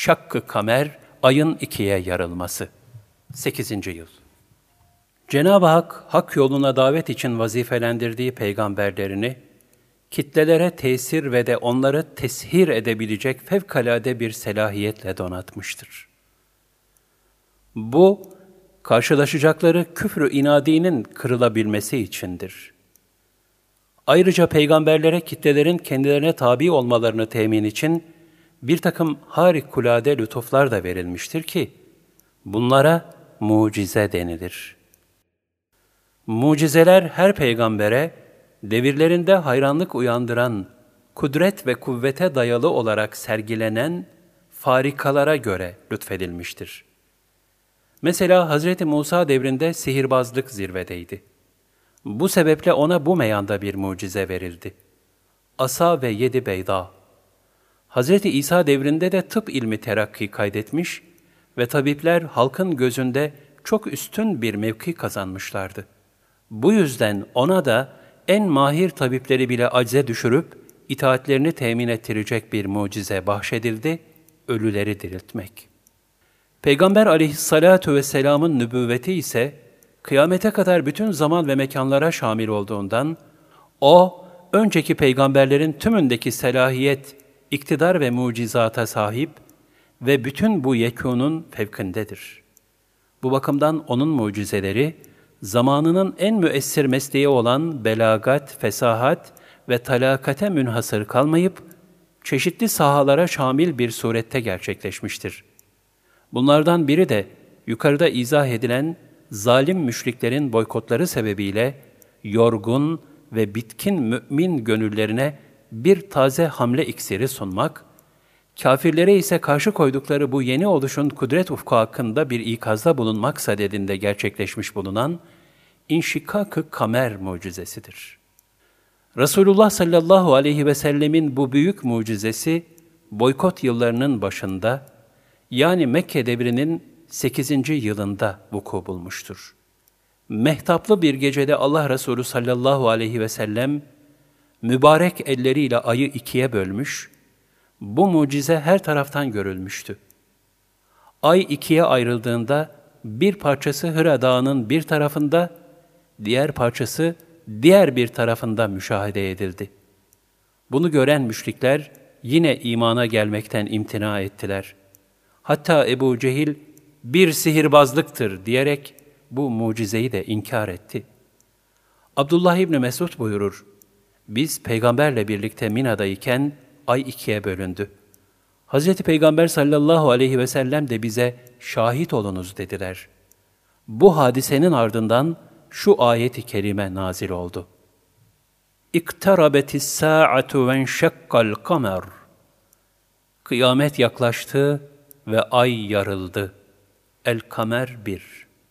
Şakkı kamer, ayın ikiye yarılması. 8. yıl. Cenab-ı Hak, hak yoluna davet için vazifelendirdiği peygamberlerini, kitlelere tesir ve de onları teshir edebilecek fevkalade bir selahiyetle donatmıştır. Bu, karşılaşacakları küfr-ü inadinin kırılabilmesi içindir. Ayrıca peygamberlere kitlelerin kendilerine tabi olmalarını temin için bir takım harikulade lütuflar da verilmiştir ki, bunlara mucize denilir. Mucizeler her peygambere, devirlerinde hayranlık uyandıran, kudret ve kuvvete dayalı olarak sergilenen farikalara göre lütfedilmiştir. Mesela Hz. Musa devrinde sihirbazlık zirvedeydi. Bu sebeple ona bu meyanda bir mucize verildi. Asa ve 7 beyda. Hz. İsa devrinde de tıp ilmi terakki kaydetmiş ve tabipler halkın gözünde çok üstün bir mevki kazanmışlardı. Bu yüzden ona da en mahir tabipleri bile acize düşürüp itaatlerini temin ettirecek bir mucize bahşedildi, ölüleri diriltmek. Peygamber aleyhissalâtu vesselâmın nübüvveti ise kıyamete kadar bütün zaman ve mekanlara şamil olduğundan, o, önceki peygamberlerin tümündeki selahiyet, iktidar ve mucizata sahip ve bütün bu yekûnun fevkindedir. Bu bakımdan onun mucizeleri, zamanının en müessir mesleği olan belagat, fesahat ve talakate münhasır kalmayıp, çeşitli sahalara şamil bir surette gerçekleşmiştir. Bunlardan biri de, yukarıda izah edilen zalim müşriklerin boykotları sebebiyle, yorgun ve bitkin mümin gönüllerine bir taze hamle iksiri sunmak, kâfirlere ise karşı koydukları bu yeni oluşun kudret ufku hakkında bir ikazda bulunmak sadedinde gerçekleşmiş bulunan İnşikak-ı kamer mucizesidir. Resulullah sallallahu aleyhi ve sellemin bu büyük mucizesi, boykot yıllarının başında, yani Mekke devrinin 8. yılında vuku bulmuştur. Mehtaplı bir gecede Allah Resulü sallallahu aleyhi ve sellem, mübarek elleriyle ayı ikiye bölmüş, bu mucize her taraftan görülmüştü. Ay ikiye ayrıldığında bir parçası Hıra Dağı'nın bir tarafında, diğer parçası diğer bir tarafında müşahede edildi. Bunu gören müşrikler yine imana gelmekten imtina ettiler. Hatta Ebu Cehil bir sihirbazlıktır diyerek bu mucizeyi de inkar etti. Abdullah İbni Mesud buyurur, biz peygamberle birlikte Mina'dayken ay ikiye bölündü. Hazreti Peygamber sallallahu aleyhi ve sellem de bize şahit olunuz dediler. Bu hadisenin ardından şu ayet-i kerime nazil oldu. İktarabetis sa'atu ve enşakkal kamer. Kıyamet yaklaştı ve ay yarıldı. El-Kamer 1.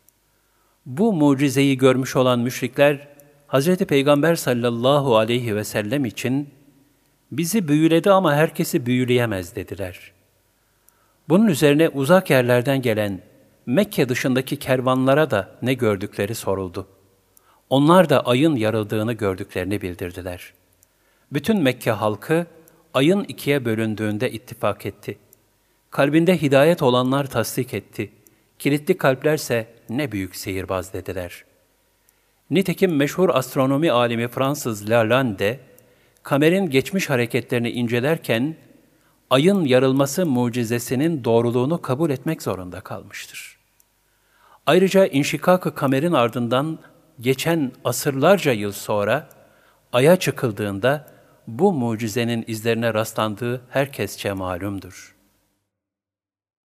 Bu mucizeyi görmüş olan müşrikler, Hz. Peygamber sallallahu aleyhi ve sellem için, bizi büyüledi ama herkesi büyüleyemez dediler. Bunun üzerine uzak yerlerden gelen Mekke dışındaki kervanlara da ne gördükleri soruldu. Onlar da ayın yarıldığını gördüklerini bildirdiler. Bütün Mekke halkı ayın ikiye bölündüğünde ittifak etti. Kalbinde hidayet olanlar tasdik etti. Kilitli kalplerse ne büyük sihirbaz dediler. Nitekim meşhur astronomi alimi Fransız Lalande, kamerin geçmiş hareketlerini incelerken, ayın yarılması mucizesinin doğruluğunu kabul etmek zorunda kalmıştır. Ayrıca inşikak-ı kamerin ardından geçen asırlarca yıl sonra, aya çıkıldığında bu mucizenin izlerine rastlandığı herkesçe malumdur.